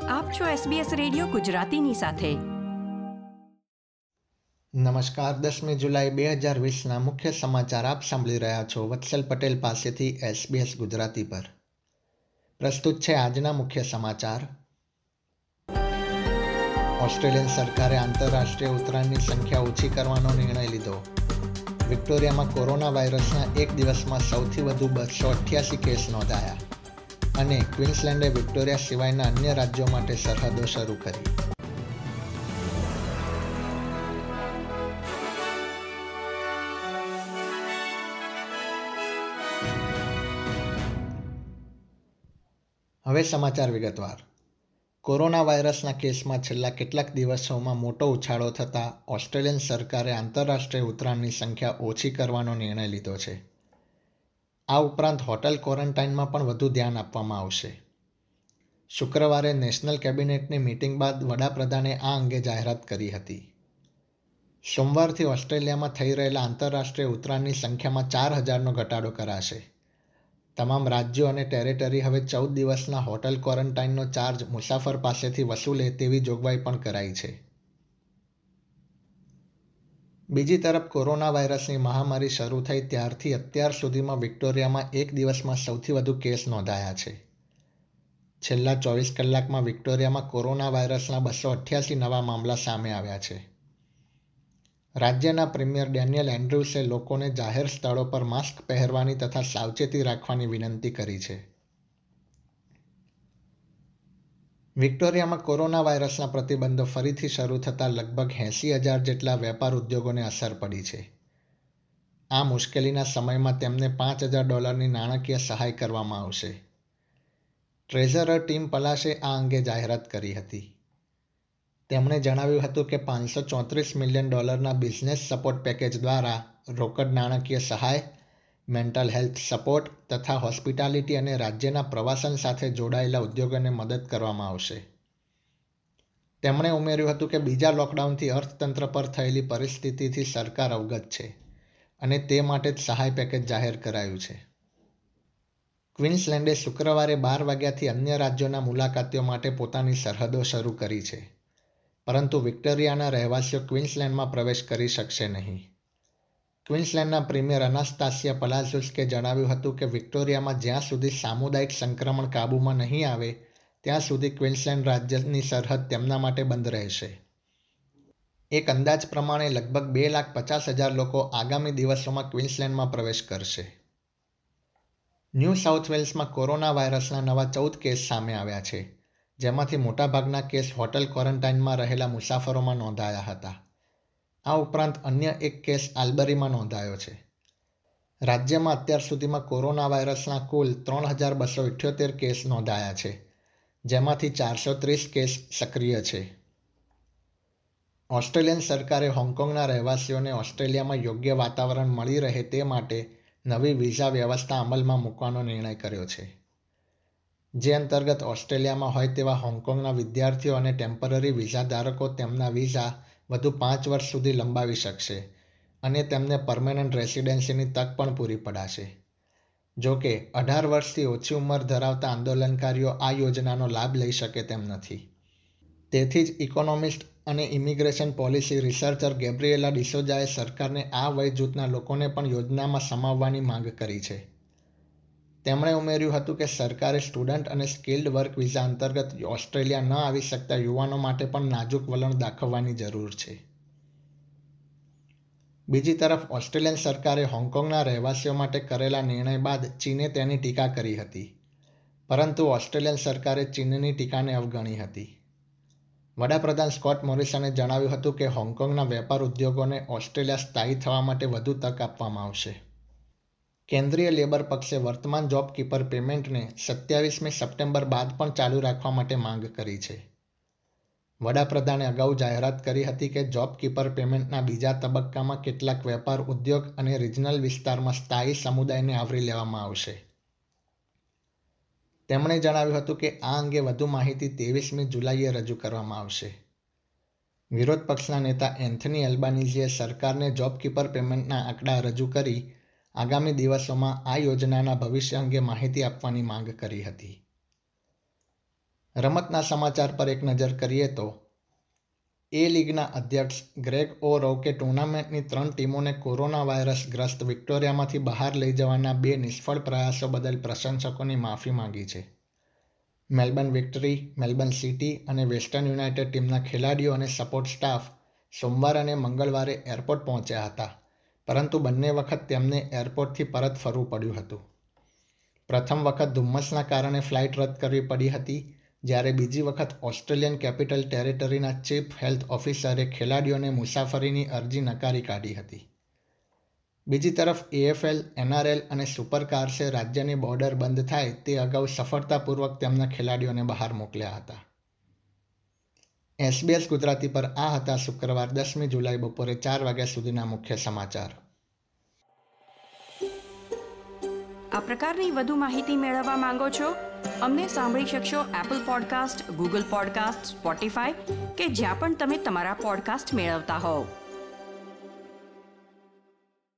આપ છો SBS radio ગુજરાતીની સાથે. નમસ્કાર. 10મી જુલાઈ 2020ના મુખ્ય સમાચાર આપ સાંભળી રહ્યા છો વત્સલ પટેલ પાસેથી SBS ગુજરાતી પર. પ્રસ્તુત છે આજના મુખ્ય સમાચાર. ઓસ્ટ્રેલિયન સરકારે આંતરરાષ્ટ્રીય ઉતરાણની સંખ્યા ઓછી કરવાનો નિર્ણય લીધો. વિક્ટોરિયામાં કોરોના વાયરસના એક દિવસમાં સૌથી વધુ 288 કેસ નોંધાયા. અને ક્વીન્સલેન્ડે વિક્ટોરિયા સિવાયના અન્ય રાજ્યો માટે સરહદો શરૂ કરી. હવે સમાચાર વિગતવાર. કોરોના વાયરસના કેસમાં છેલ્લા કેટલાક દિવસોમાં મોટો ઉછાળો થતાં ઓસ્ટ્રેલિયન સરકારે આંતરરાષ્ટ્રીય ઉતરાણની સંખ્યા ઓછી કરવાનો નિર્ણય લીધો છે. આ ઉપરાંત હોટલ ક્વોરન્ટાઇનમાં પણ વધુ ધ્યાન આપવામાં આવશે. શુક્રવારે નેશનલ કેબિનેટની મીટિંગ બાદ વડાપ્રધાને આ અંગે જાહેરાત કરી હતી. સોમવારથી ઓસ્ટ્રેલિયામાં થઈ રહેલા આંતરરાષ્ટ્રીય ઉતરાણની સંખ્યામાં 4,000નો ઘટાડો કરાશે. તમામ રાજ્યો અને ટેરેટરી હવે 14 દિવસના હોટલ ક્વોરન્ટાઇનનો ચાર્જ મુસાફર પાસેથી વસૂલે તેવી જોગવાઈ પણ કરાઈ છે. બીજી તરફ કોરોના વાયરસની મહામારી શરૂ થઈ ત્યારથી અત્યાર સુધીમાં વિક્ટોરિયામાં એક દિવસમાં સૌથી વધુ કેસ નોંધાયા છે. છેલ્લા 24 કલાકમાં વિક્ટોરિયામાં કોરોના વાયરસના 288 નવા મામલા સામે આવ્યા છે. રાજ્યના પ્રીમિયર ડેનિયલ એન્ડ્રુસે લોકોને જાહેર સ્થળો પર માસ્ક પહેરવાની તથા સાવચેતી રાખવાની વિનંતી કરી છે. વિક્ટોરિયામાં કોરોના વાયરસના પ્રતિબંધો ફરીથી શરૂ થતાં લગભગ 80,000 જેટલા વેપાર ઉદ્યોગોને અસર પડી છે. આ મુશ્કેલીના સમયમાં તેમને $5,000ની નાણાકીય સહાય કરવામાં આવશે. ટ્રેઝરર ટીમ પલાશે આ અંગે જાહેરાત કરી હતી. તેમણે જણાવ્યું હતું કે $534 મિલિયન બિઝનેસ સપોર્ટ પેકેજ દ્વારા રોકડ નાણાકીય સહાય, મેન્ટલ હેલ્થ સપોર્ટ તથા હોસ્પિટાલિટી અને રાજ્યના પ્રવાસન સાથે જોડાયેલા ઉદ્યોગોને મદદ કરવામાં આવશે. તેમણે ઉમેર્યું હતું કે બીજા લોકડાઉનથી અર્થતંત્ર પર થયેલી પરિસ્થિતિથી સરકાર અવગત છે અને તે માટે જ સહાય પેકેજ જાહેર કરાયું છે. ક્વીન્સલેન્ડે શુક્રવારે 12 વાગ્યાથી અન્ય રાજ્યોના મુલાકાતીઓ માટે પોતાની સરહદો શરૂ કરી છે, પરંતુ વિક્ટોરિયાના રહેવાસીઓ ક્વીન્સલેન્ડમાં પ્રવેશ કરી શકશે નહીં. ક્વીન્સલેન્ડના પ્રીમિયર અનાસ્તાસિયા પલાઝુસ્કે જણાવ્યું હતું કે વિક્ટોરિયામાં જ્યાં સુધી સામુદાયિક સંક્રમણ કાબૂમાં નહીં આવે ત્યાં સુધી ક્વીન્સલેન્ડ રાજ્યની સરહદ તેમના માટે બંધ રહેશે. એક અંદાજ પ્રમાણે લગભગ 2,50,000 લોકો આગામી દિવસોમાં ક્વીન્સલેન્ડમાં પ્રવેશ કરશે. ન્યૂ સાઉથ વેલ્સમાં કોરોના વાયરસના નવા 14 કેસ સામે આવ્યા છે, જેમાંથી મોટાભાગના કેસ હોટલ ક્વોરન્ટાઇનમાં રહેલા મુસાફરોમાં નોંધાયા હતા. આ ઉપરાંત અન્ય એક કેસ આલ્બરીમાં નોંધાયો છે. રાજ્યમાં અત્યાર સુધીમાં કોરોના વાયરસના કુલ 3,278 કેસ નોંધાયા છે, જેમાંથી 430 કેસ સક્રિય છે. ઓસ્ટ્રેલિયન સરકારે હોંગકોંગના રહેવાસીઓને ઓસ્ટ્રેલિયામાં યોગ્ય વાતાવરણ મળી રહે તે માટે નવી વિઝા વ્યવસ્થા અમલમાં મૂકવાનો નિર્ણય કર્યો છે. જે અંતર્ગત ઓસ્ટ્રેલિયામાં હોય તેવા હોંગકોંગના વિદ્યાર્થીઓ અને ટેમ્પરરી વિઝા ધારકો તેમના વિઝા વધુ 5 વર્ષ સુધી લંબાવી શકશે અને તેમને પરમેનન્ટ રેસિડેન્સીની તક પણ પૂરી પડાશે. જોકે 18 વર્ષથી ઓછી ઉંમર ધરાવતા આંદોલનકારીઓ આ યોજનાનો લાભ લઈ શકે તેમ નથી. તેથી જ ઇકોનોમિસ્ટ અને ઇમિગ્રેશન પોલિસી રિસર્ચર ગેબ્રિએલા ડિસોઝાએ સરકારને આ વય જૂથના લોકોને પણ યોજનામાં સમાવવાની માંગ કરી છે. તેમણે ઉમેર્યું હતું કે સરકારે સ્ટુડન્ટ અને સ્કિલ્ડ વર્ક વિઝા અંતર્ગત ઓસ્ટ્રેલિયા ન આવી શકતા યુવાનો માટે પણ નાજુક વલણ દાખવવાની જરૂર છે. બીજી તરફ ઓસ્ટ્રેલિયન સરકારે હોંગકોંગના રહેવાસીઓ માટે કરેલા નિર્ણય બાદ ચીને તેની ટીકા કરી હતી, પરંતુ ઓસ્ટ્રેલિયન સરકારે ચીનની ટીકાને અવગણી હતી. વડાપ્રધાન સ્કોટ મોરિસને જણાવ્યું હતું કે હોંગકોંગના વેપાર ઉદ્યોગોને ઓસ્ટ્રેલિયા સ્થાયી થવા માટે વધુ તક આપવામાં આવશે. કેન્દ્રીય લેબર પક્ષે વર્તમાન જોબ કીપર પેમેન્ટને 27મી સપ્ટેમ્બર બાદ પણ ચાલુ રાખવા માટે માંગ કરી છે. વડાપ્રધાને અગાઉ જાહેરાત કરી હતી કે જોબ કીપર પેમેન્ટના બીજા તબક્કામાં કેટલાક વેપાર ઉદ્યોગ અને રિજનલ વિસ્તારમાં સ્થાયી સમુદાયને આવરી લેવામાં આવશે. તેમણે જણાવ્યું હતું કે આ અંગે વધુ માહિતી 23મી જુલાઈએ રજૂ કરવામાં આવશે. વિરોધ પક્ષના નેતા એન્થની એલ્બાનીઝીએ સરકારને જોબ કીપર પેમેન્ટના આંકડા રજૂ કરી આગામી દિવસોમાં આ યોજનાના ભવિષ્ય અંગે માહિતી આપવાની માંગ કરી હતી. રમતના સમાચાર પર એક નજર કરીએ તો એ લીગના અધ્યક્ષ ગ્રેગ ઓ રોકે ટુર્નામેન્ટની 3 ટીમોને કોરોના વાયરસ ગ્રસ્ત વિક્ટોરિયામાંથી બહાર લઈ જવાના 2 નિષ્ફળ પ્રયાસો બદલ પ્રશંસકોની માફી માંગી છે. મેલબર્ન વિક્ટરી, મેલબર્ન સિટી અને વેસ્ટર્ન યુનાઇટેડ ટીમના ખેલાડીઓ અને સપોર્ટ સ્ટાફ સોમવાર અને મંગળવારે એરપોર્ટ પહોંચ્યા હતા, પરંતુ બંને વખત તેમને એરપોર્ટથી પરત ફરવું પડ્યું હતું. પ્રથમ વખત ધુમ્મસના કારણે ફ્લાઇટ રદ કરવી પડી હતી, જ્યારે બીજી વખત ઓસ્ટ્રેલિયન કેપિટલ ટેરેટરીના ચીફ હેલ્થ ઓફિસરે ખેલાડીઓને મુસાફરીની અરજી નકારી કાઢી હતી. બીજી તરફ AFL, NRL અને સુપરકાર્સે રાજ્યની બોર્ડર બંધ થાય તે અગાઉ સફળતાપૂર્વક તેમના ખેલાડીઓને બહાર મોકલ્યા હતા. SBS ગુજરાતી પર આ હતા શુક્રવાર 10મી જુલાઈ બપોરે 4 વાગ્યા સુધીના મુખ્ય સમાચાર. આ પ્રકારની વધુ માહિતી મેળવવા માંગો છો? અમને સાંભળી શકશો Apple podcast, Google podcast, Spotify કે જ્યાં પણ તમે તમારા પોડકાસ્ટ મેળવતા હોવ.